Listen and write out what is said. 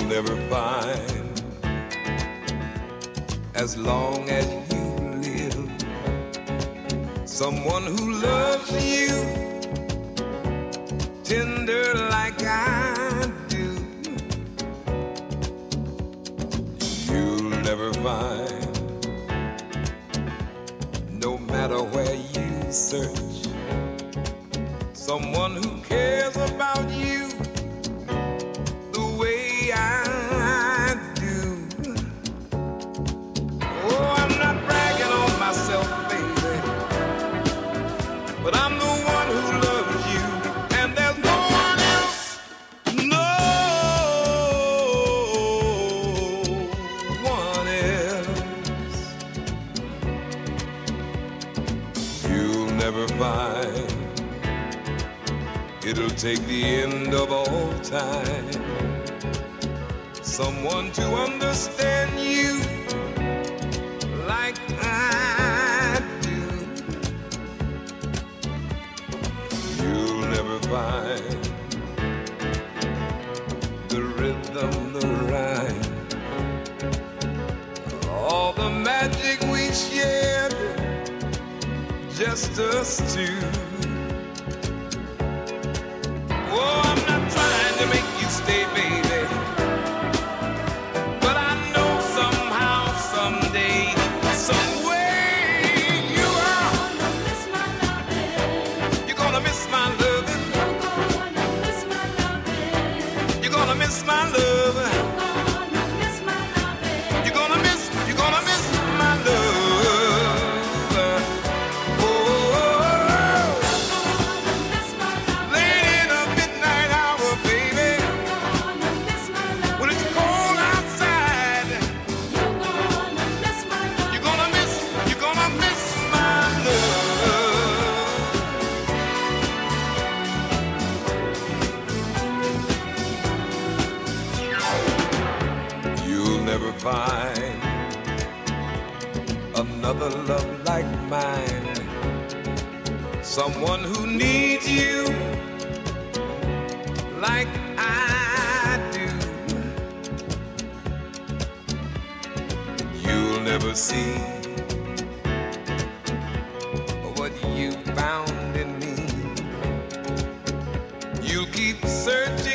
never find, as long as you live, someone who loves you tender like I do. You'll never find, no matter where you search, someone who cares about you the way I do. Oh, I'm not bragging on myself, baby, but I'm the one who loves you, and there's no one else, no one else. You'll never find, it'll take the end of all time, someone to understand you like I do. You'll never find the rhythm, the rhyme, all the magic we shared, just us two. Oh, I'm not trying to make you stay, baby, but I know somehow, someday, some way you are gonna miss my loving. You're gonna miss my loving. You're gonna miss my loving. You're gonna miss my love. Find another love like mine, someone who needs you like I do. You'll never see what you found in me. You'll keep searching